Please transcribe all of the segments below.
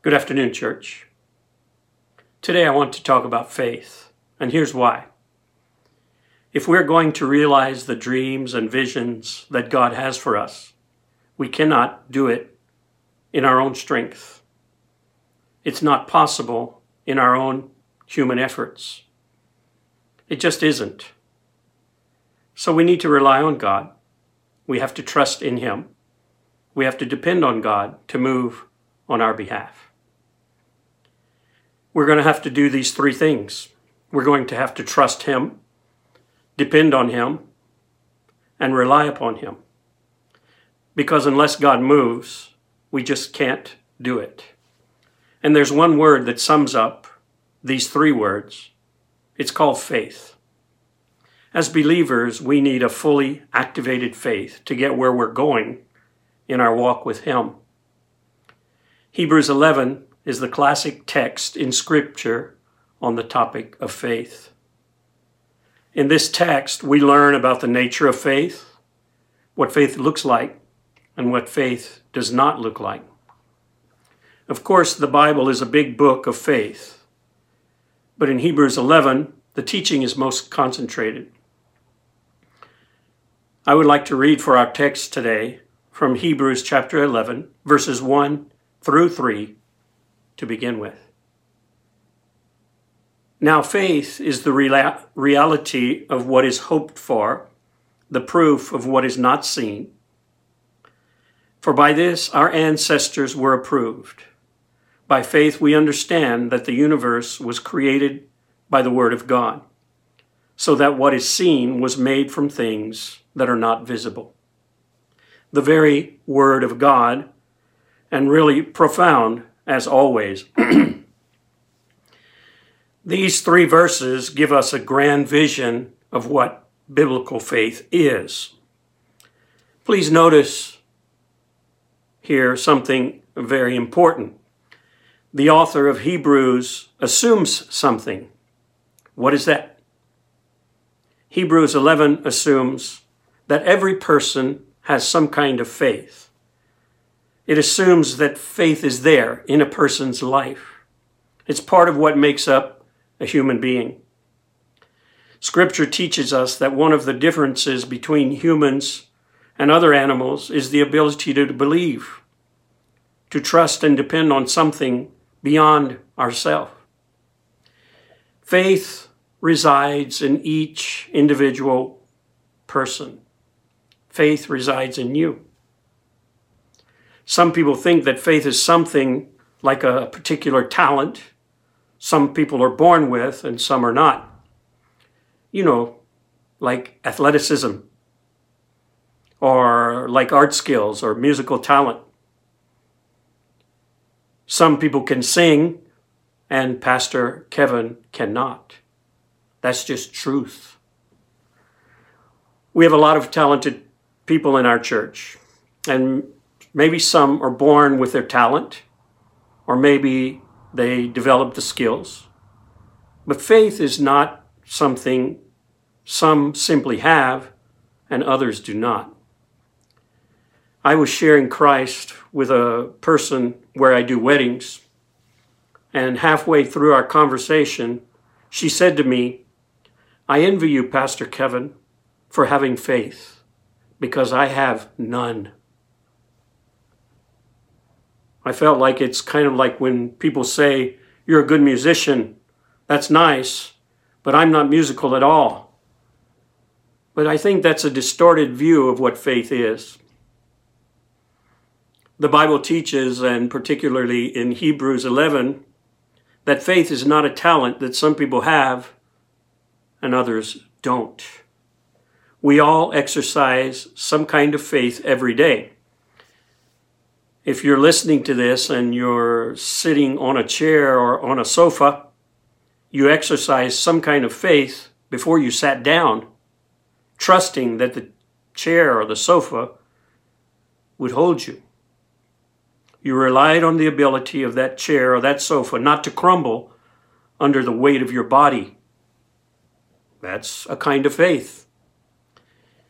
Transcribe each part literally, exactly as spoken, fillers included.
Good afternoon, church. Today I want to talk about faith, and here's why. If we're going to realize the dreams and visions that God has for us, we cannot do it in our own strength. It's not possible in our own human efforts. It just isn't. So we need to rely on God. We have to trust in Him. We have to depend on God to move on our behalf. We're going to have to do these three things. We're going to have to trust Him, depend on Him, and rely upon Him. Because unless God moves, we just can't do it. And there's one word that sums up these three words. It's called faith. As believers, we need a fully activated faith to get where we're going in our walk with Him. Hebrews eleven is the classic text in Scripture on the topic of faith. In this text, we learn about the nature of faith, what faith looks like, and what faith does not look like. Of course, the Bible is a big book of faith, but in Hebrews eleven, the teaching is most concentrated. I would like to read for our text today from Hebrews chapter eleven, verses one through three, to begin with. Now, faith is the real- reality of what is hoped for, the proof of what is not seen. For by this our ancestors were approved. By faith we understand that the universe was created by the word of God, so that what is seen was made from things that are not visible. The very word of God, and really profound as always. These three verses give us a grand vision of what biblical faith is. Please notice here something very important. The author of Hebrews assumes something. What is that? Hebrews eleven assumes that every person has some kind of faith. It assumes that faith is there in a person's life. It's part of what makes up a human being. Scripture teaches us that one of the differences between humans and other animals is the ability to believe, to trust and depend on something beyond ourselves. Faith resides in each individual person. Faith resides in you. Some people think that faith is something like a particular talent. Some people are born with and some are not. You know, like athleticism, or like art skills or musical talent. Some people can sing and Pastor Kevin cannot. That's just truth. We have a lot of talented people in our church, and maybe some are born with their talent, or maybe they develop the skills. But faith is not something some simply have and others do not. I was sharing Christ with a person where I do weddings, and halfway through our conversation, she said to me, "I envy you, Pastor Kevin, for having faith, because I have none." I felt like it's kind of like when people say, "You're a good musician, that's nice, but I'm not musical at all." But I think that's a distorted view of what faith is. The Bible teaches, and particularly in Hebrews eleven, that faith is not a talent that some people have and others don't. We all exercise some kind of faith every day. If you're listening to this and you're sitting on a chair or on a sofa, you exercise some kind of faith before you sat down, trusting that the chair or the sofa would hold you. You relied on the ability of that chair or that sofa not to crumble under the weight of your body. That's a kind of faith.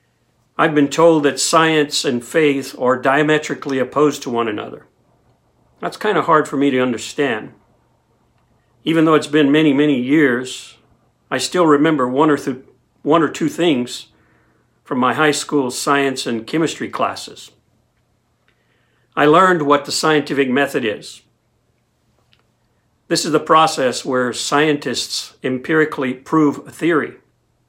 I've been told that science and faith are diametrically opposed to one another. That's kind of hard for me to understand. Even though it's been many, many years, I still remember one or, th- one or two things from my high school science and chemistry classes. I learned what the scientific method is. This is the process where scientists empirically prove a theory.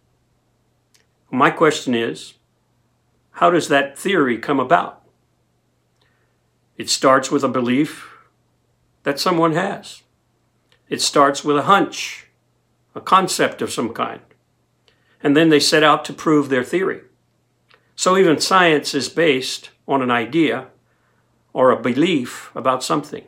My question is, how does that theory come about? It starts with a belief that someone has. It starts with a hunch, a concept of some kind. And then they set out to prove their theory. So even science is based on an idea or a belief about something.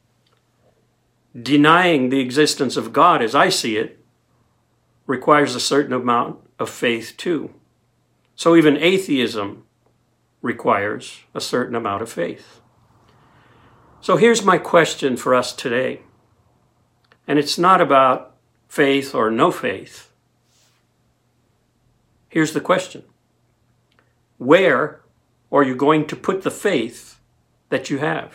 Denying the existence of God, as I see it, requires a certain amount of faith too. So even atheism requires a certain amount of faith. So here's my question for us today. And it's not about faith or no faith. Here's the question. Where are you going to put the faith that you have?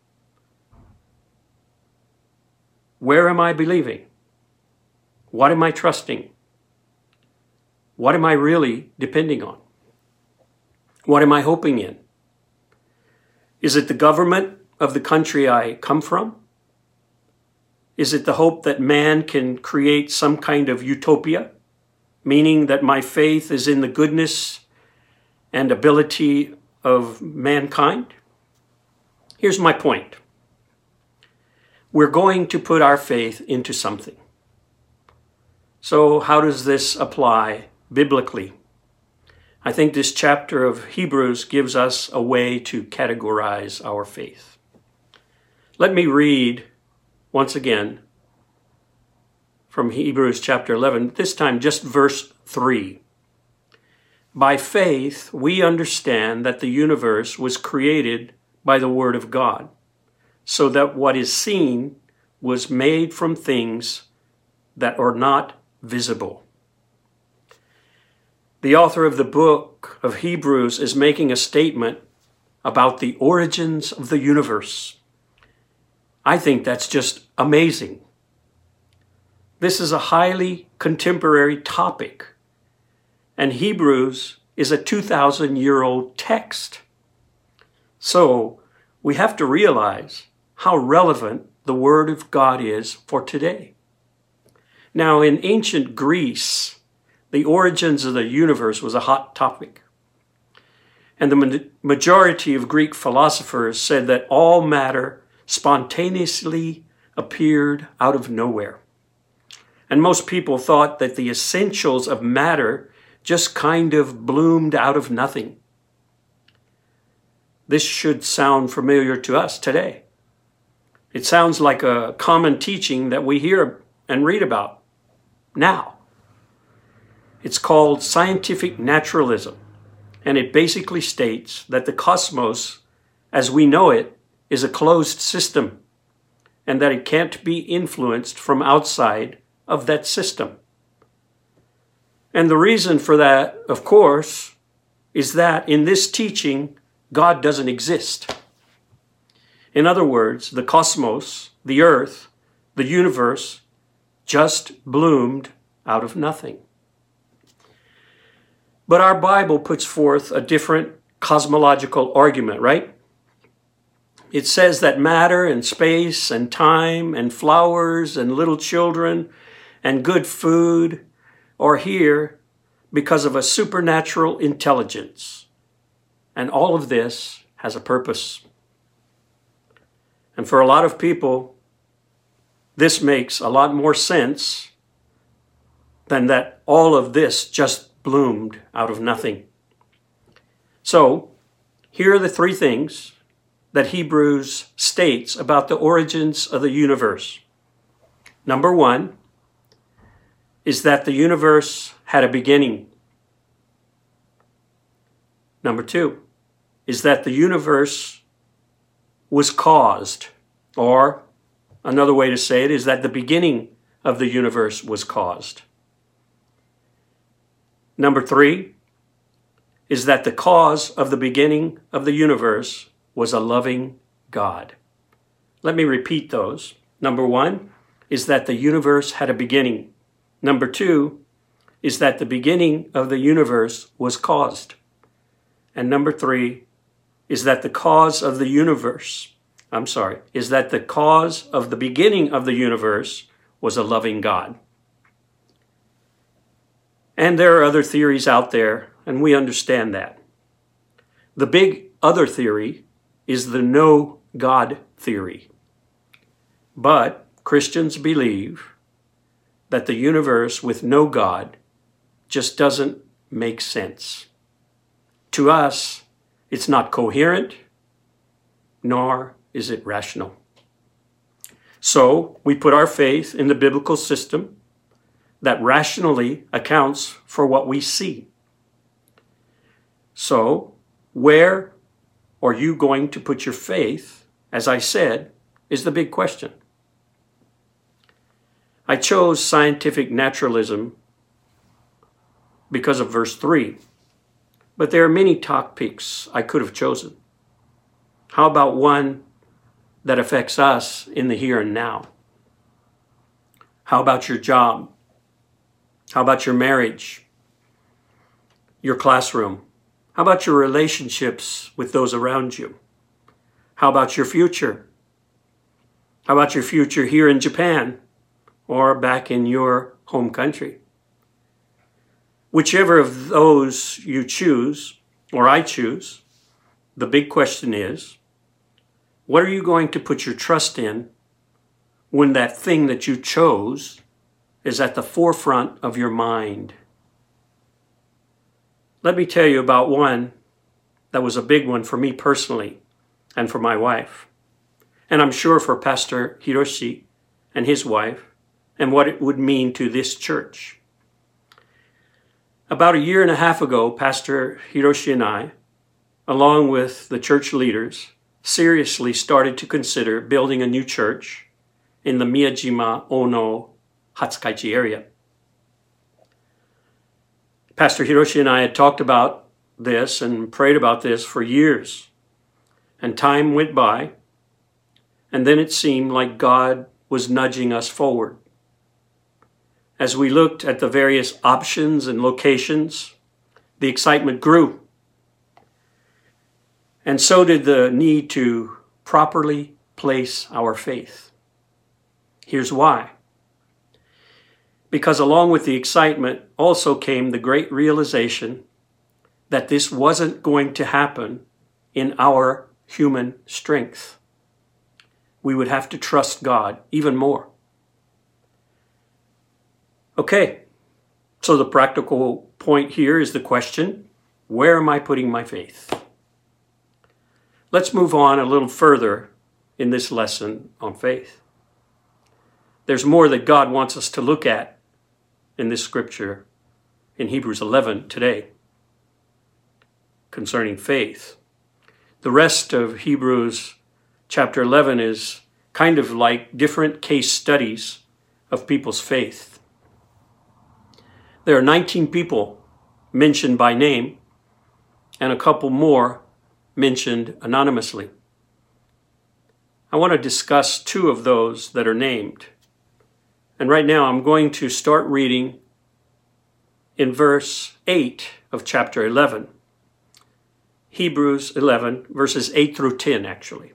Where am I believing? What am I trusting? What am I really depending on? What am I hoping in? Is it the government of the country I come from? Is it the hope that man can create some kind of utopia, meaning that my faith is in the goodness and ability of mankind? Here's my point. We're going to put our faith into something. So how does this apply biblically? I think this chapter of Hebrews gives us a way to categorize our faith. Let me read once again from Hebrews chapter eleven, this time just verse three. By faith, we understand that the universe was created by the word of God, so that what is seen was made from things that are not visible. The author of the book of Hebrews is making a statement about the origins of the universe. I think that's just amazing. This is a highly contemporary topic, and Hebrews is a two thousand year old text. So we have to realize how relevant the Word of God is for today. Now, in ancient Greece, the origins of the universe was a hot topic. And the majority of Greek philosophers said that all matter spontaneously appeared out of nowhere. And most people thought that the essentials of matter just kind of bloomed out of nothing. This should sound familiar to us today. It sounds like a common teaching that we hear and read about now. It's called scientific naturalism, and it basically states that the cosmos, as we know it, is a closed system, and that it can't be influenced from outside of that system. And the reason for that, of course, is that in this teaching, God doesn't exist. In other words, the cosmos, the earth, the universe, just bloomed out of nothing. But our Bible puts forth a different cosmological argument, right? It says that matter and space and time and flowers and little children and good food are here because of a supernatural intelligence. And all of this has a purpose. And for a lot of people, this makes a lot more sense than that all of this just bloomed out of nothing. So, here are the three things that Hebrews states about the origins of the universe. Number one is that the universe had a beginning. Number two is that the universe was caused, or another way to say it is that the beginning of the universe was caused. Number three is that the cause of the beginning of the universe was a loving God. Let me repeat those. Number one is that the universe had a beginning. Number two is that the beginning of the universe was caused. And number three is that the cause of the universe, I'm sorry, is that the cause of the beginning of the universe was a loving God. And there are other theories out there, and we understand that. The big other theory is the no God theory. But Christians believe that the universe with no God just doesn't make sense. To us, it's not coherent, nor is it rational. So we put our faith in the biblical system that rationally accounts for what we see. So where are you going to put your faith, as I said, is the big question. I chose scientific naturalism because of verse three. But there are many topics I could have chosen. How about one that affects us in the here and now? How about your job? How about your marriage? Your classroom? How about your relationships with those around you? How about your future? How about your future here in Japan or back in your home country? Whichever of those you choose, or I choose, the big question is, what are you going to put your trust in when that thing that you chose is at the forefront of your mind? Let me tell you about one that was a big one for me personally and for my wife. And I'm sure for Pastor Hiroshi and his wife, and what it would mean to this church. About a year and a half ago, Pastor Hiroshi and I, along with the church leaders, seriously started to consider building a new church in the Miyajima Ono Hatsukaichi area. Pastor Hiroshi and I had talked about this and prayed about this for years. And time went by, and then it seemed like God was nudging us forward. As we looked at the various options and locations, the excitement grew. And so did the need to properly place our faith. Here's why. Because along with the excitement also came the great realization that this wasn't going to happen in our human strength. We would have to trust God even more. Okay, so the practical point here is the question, where am I putting my faith? Let's move on a little further in this lesson on faith. There's more that God wants us to look at in this scripture in Hebrews eleven today concerning faith. The rest of Hebrews chapter eleven is kind of like different case studies of people's faith. There are nineteen people mentioned by name and a couple more mentioned anonymously. I want to discuss two of those that are named. And right now I'm going to start reading in verse eight of chapter eleven. Hebrews eleven, verses eight through ten, actually.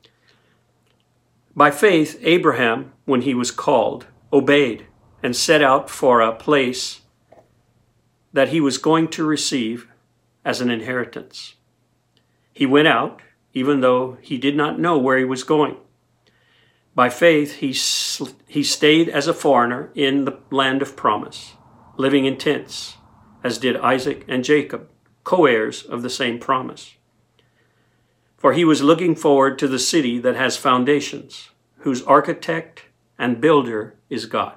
By faith, Abraham, when he was called, obeyed and set out for a place that he was going to receive as an inheritance. He went out, even though he did not know where he was going. By faith, he, he stayed as a foreigner in the land of promise, living in tents, as did Isaac and Jacob, co-heirs of the same promise. For he was looking forward to the city that has foundations, whose architect and builder is God.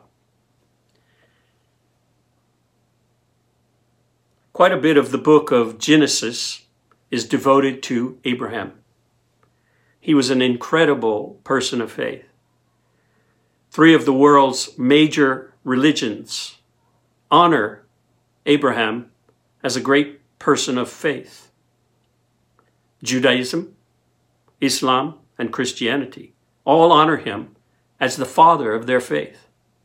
Quite a bit of the book of Genesis is devoted to Abraham. He was an incredible person of faith. Three of the world's major religions honor Abraham as a great person of faith: Judaism, Islam, and Christianity. All honor him as the father of their faith.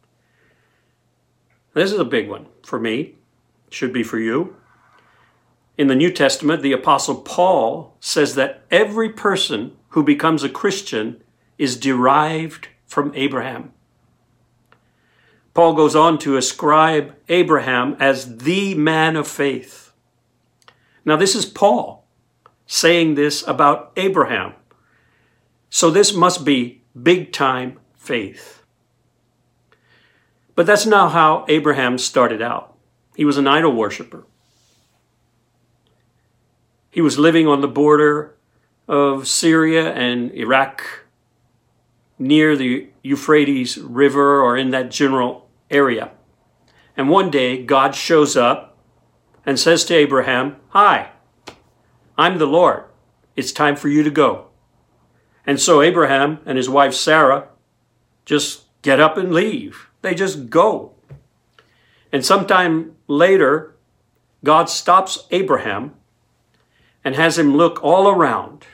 This is a big one for me. Should be for you. In the New Testament, the Apostle Paul says that every person who becomes a Christian is derived from Abraham. Paul goes on to ascribe Abraham as the man of faith. Now, this is Paul saying this about Abraham. So this must be big-time faith. But that's not how Abraham started out. He was an idol worshiper. He was living on the border of Syria and Iraq, near the Euphrates River or in that general area. And one day, God shows up and says to Abraham, "Hi, I'm the Lord. It's time for you to go." And so Abraham and his wife Sarah just get up and leave. They just go. And sometime later, God stops Abraham and has him look all around.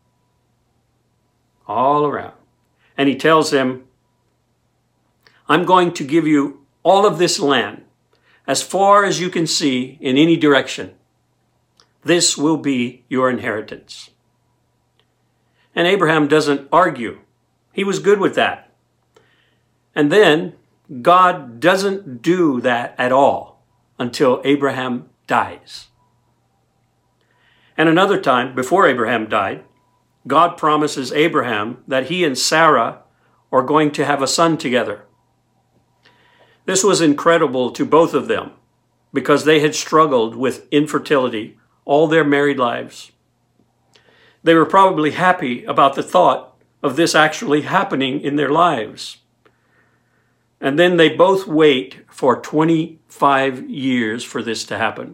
All around. And he tells him, "I'm going to give you all of this land, as far as you can see in any direction. This will be your inheritance." And Abraham doesn't argue. He was good with that. And then God doesn't do that at all until Abraham dies. And another time, before Abraham died, God promises Abraham that he and Sarah are going to have a son together. This was incredible to both of them because they had struggled with infertility all their married lives. They were probably happy about the thought of this actually happening in their lives. And then they both wait for twenty-five years for this to happen.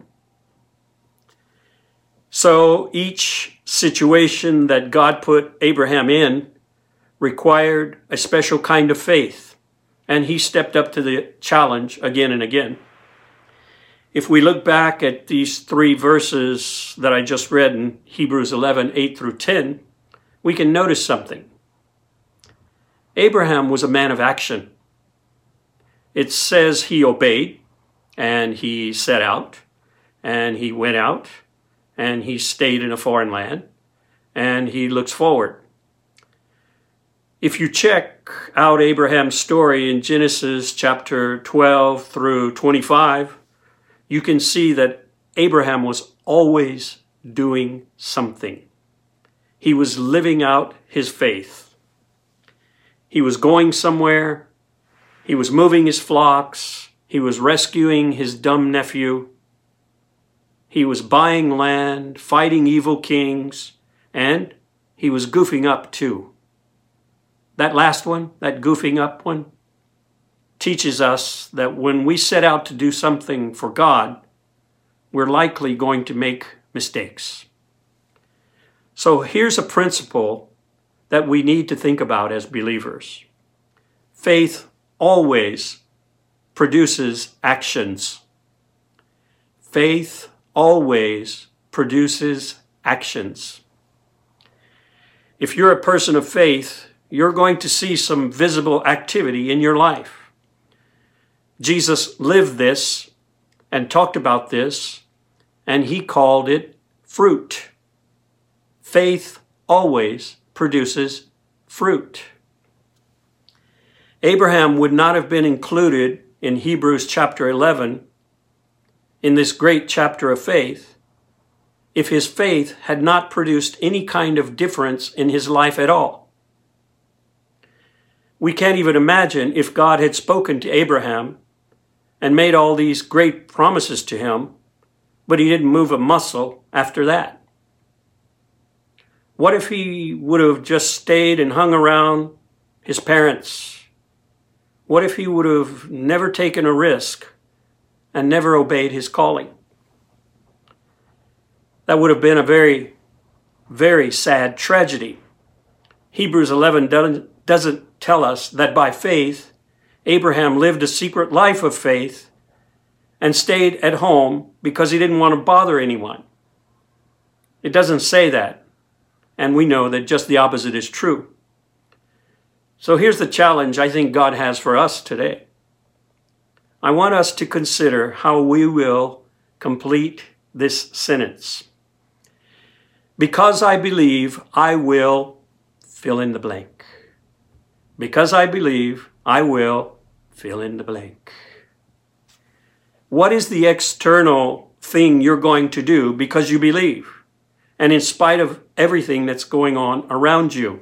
So each situation that God put Abraham in required a special kind of faith, and he stepped up to the challenge again and again. If we look back at these three verses that I just read in Hebrews eleven, eight through ten, we can notice something. Abraham was a man of action. It says he obeyed, and he set out, and he went out, and he stayed in a foreign land, and he looks forward. If you check out Abraham's story in Genesis chapter twelve through twenty-five, you can see that Abraham was always doing something. He was living out his faith. He was going somewhere. He was moving his flocks. He was rescuing his dumb nephew. He was buying land, fighting evil kings, and he was goofing up too. That last one, that goofing up one, teaches us that when we set out to do something for God, we're likely going to make mistakes. So here's a principle that we need to think about as believers. Faith always produces actions. Faith always produces actions. If you're a person of faith, you're going to see some visible activity in your life. Jesus lived this and talked about this, and he called it fruit. Faith always produces fruit. Abraham would not have been included in Hebrews chapter eleven, in this great chapter of faith, if his faith had not produced any kind of difference in his life at all. We can't even imagine if God had spoken to Abraham and made all these great promises to him, but he didn't move a muscle after that. What if he would have just stayed and hung around his parents? What if he would have never taken a risk and never obeyed his calling? That would have been a very, very sad tragedy. Hebrews eleven doesn't tell us that by faith, Abraham lived a secret life of faith and stayed at home because he didn't want to bother anyone. It doesn't say that, and we know that just the opposite is true. So here's the challenge I think God has for us today. I want us to consider how we will complete this sentence. Because I believe, I will fill in the blank. Because I believe, I will fill in the blank. What is the external thing you're going to do because you believe, and in spite of everything that's going on around you?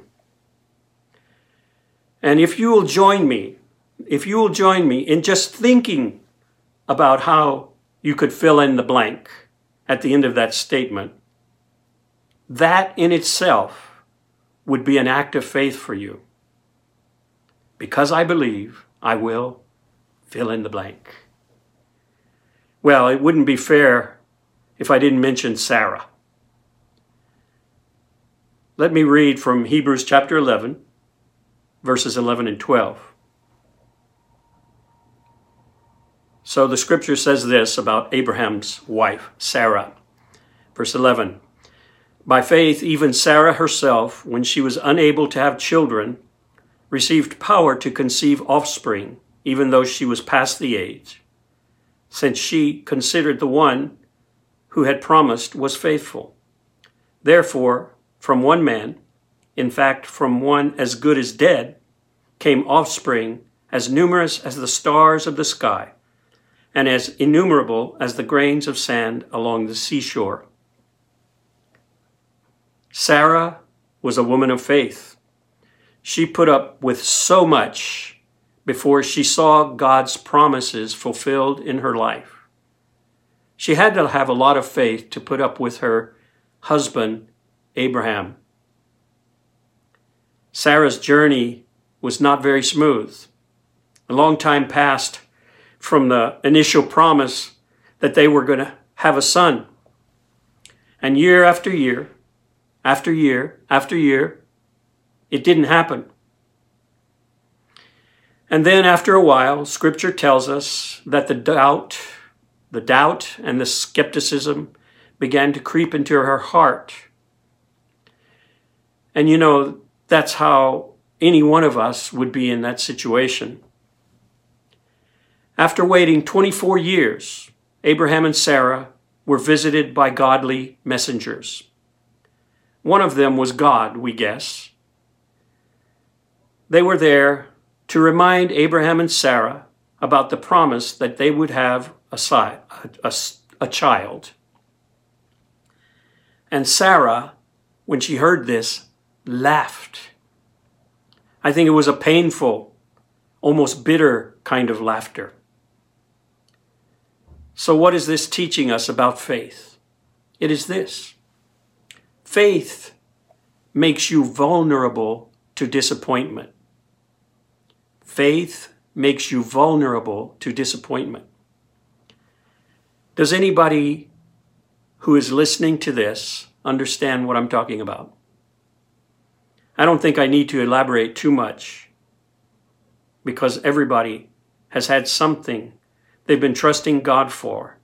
And if you will join me, if you will join me in just thinking about how you could fill in the blank at the end of that statement, that in itself would be an act of faith for you. Because I believe, I will fill in the blank. Well, it wouldn't be fair if I didn't mention Sarah. Let me read from Hebrews chapter eleven, verses eleven and twelve. So the scripture says this about Abraham's wife, Sarah. Verse eleven, by faith, even Sarah herself, when she was unable to have children, received power to conceive offspring, even though she was past the age, since she considered the one who had promised was faithful. Therefore, from one man, in fact, from one as good as dead, came offspring as numerous as the stars of the sky, and as innumerable as the grains of sand along the seashore. Sarah was a woman of faith. She put up with so much before she saw God's promises fulfilled in her life. She had to have a lot of faith to put up with her husband, Abraham. Sarah's journey was not very smooth. A long time passed from the initial promise that they were going to have a son. And year after year, after year, after year, it didn't happen. And then after a while, Scripture tells us that the doubt, the doubt and the skepticism began to creep into her heart. And you know, that's how any one of us would be in that situation. After waiting twenty-four years, Abraham and Sarah were visited by godly messengers. One of them was God, we guess. They were there to remind Abraham and Sarah about the promise that they would have a, a, a, a child. And Sarah, when she heard this, laughed. I think it was a painful, almost bitter kind of laughter. So what is this teaching us about faith? It is this. Faith makes you vulnerable to disappointment. Faith makes you vulnerable to disappointment. Does anybody who is listening to this understand what I'm talking about? I don't think I need to elaborate too much, because everybody has had something they've been trusting God for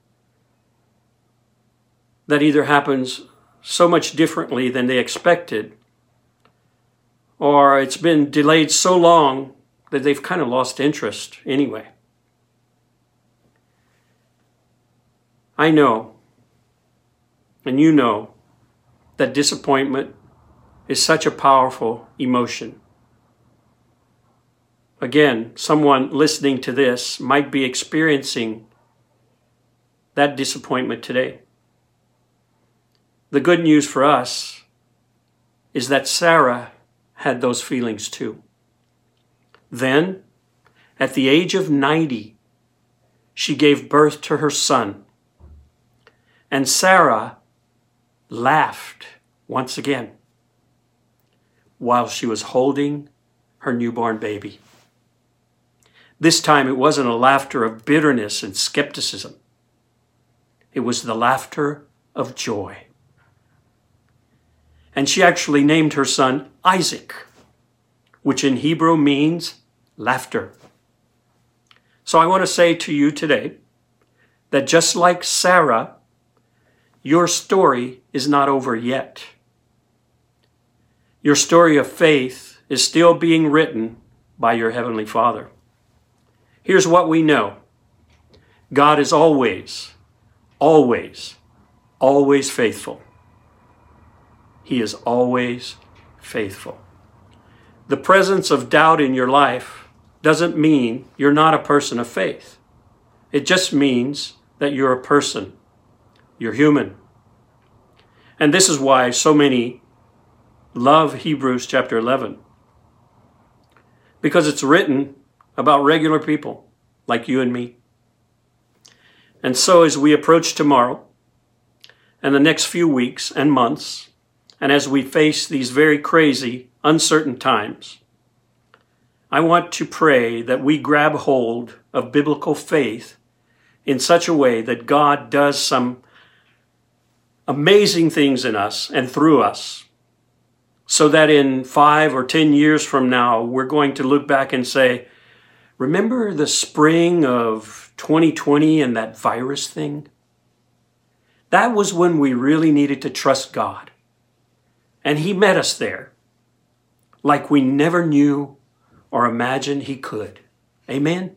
that either happens so much differently than they expected, or it's been delayed so long that they've kind of lost interest anyway. I know, and you know, that disappointment is such a powerful emotion. Again, someone listening to this might be experiencing that disappointment today. The good news for us is that Sarah had those feelings too. Then, at the age of ninety, she gave birth to her son. And Sarah laughed once again while she was holding her newborn baby. This time it wasn't a laughter of bitterness and skepticism. It was the laughter of joy. And she actually named her son Isaac, which in Hebrew means laughter. So I want to say to you today that just like Sarah, your story is not over yet. Your story of faith is still being written by your Heavenly Father. Here's what we know. God is always, always, always faithful. He is always faithful. The presence of doubt in your life doesn't mean you're not a person of faith. It just means that you're a person. You're human. And this is why so many love Hebrews chapter eleven. Because it's written about regular people like you and me. And so as we approach tomorrow and the next few weeks and months, and as we face these very crazy, uncertain times, I want to pray that we grab hold of biblical faith in such a way that God does some amazing things in us and through us, so that in five or ten years from now, we're going to look back and say, remember the spring of twenty twenty and that virus thing? That was when we really needed to trust God. And He met us there like we never knew or imagined He could. Amen?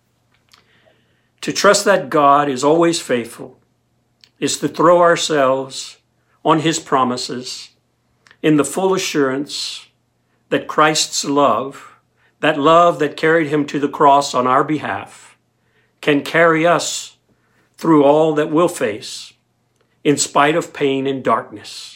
To trust that God is always faithful is to throw ourselves on His promises in the full assurance that Christ's love, that love that carried Him to the cross on our behalf, can carry us through all that we'll face in spite of pain and darkness,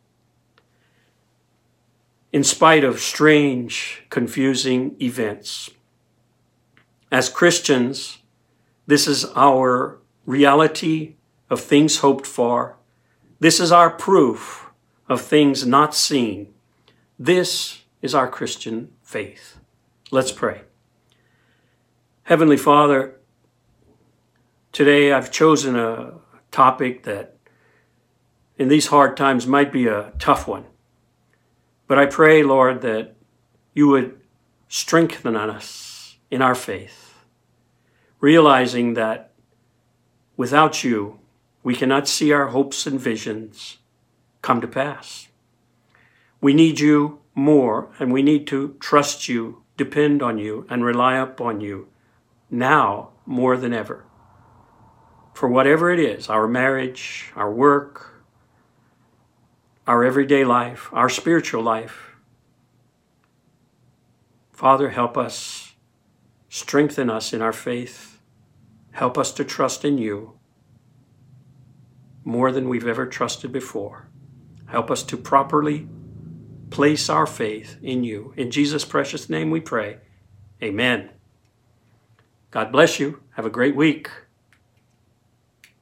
in spite of strange, confusing events. As Christians, this is our reality of things hoped for. This is our proof of things not seen. This is our Christian faith. Let's pray. Heavenly Father, today I've chosen a topic that in these hard times might be a tough one. But I pray, Lord, that you would strengthen us in our faith, realizing that without you, we cannot see our hopes and visions come to pass. We need you more, and we need to trust you, depend on you, and rely upon you now more than ever. For whatever it is, our marriage, our work, our everyday life, our spiritual life. Father, help us, strengthen us in our faith. Help us to trust in you more than we've ever trusted before. Help us to properly place our faith in you. In Jesus' precious name we pray. Amen. God bless you. Have a great week.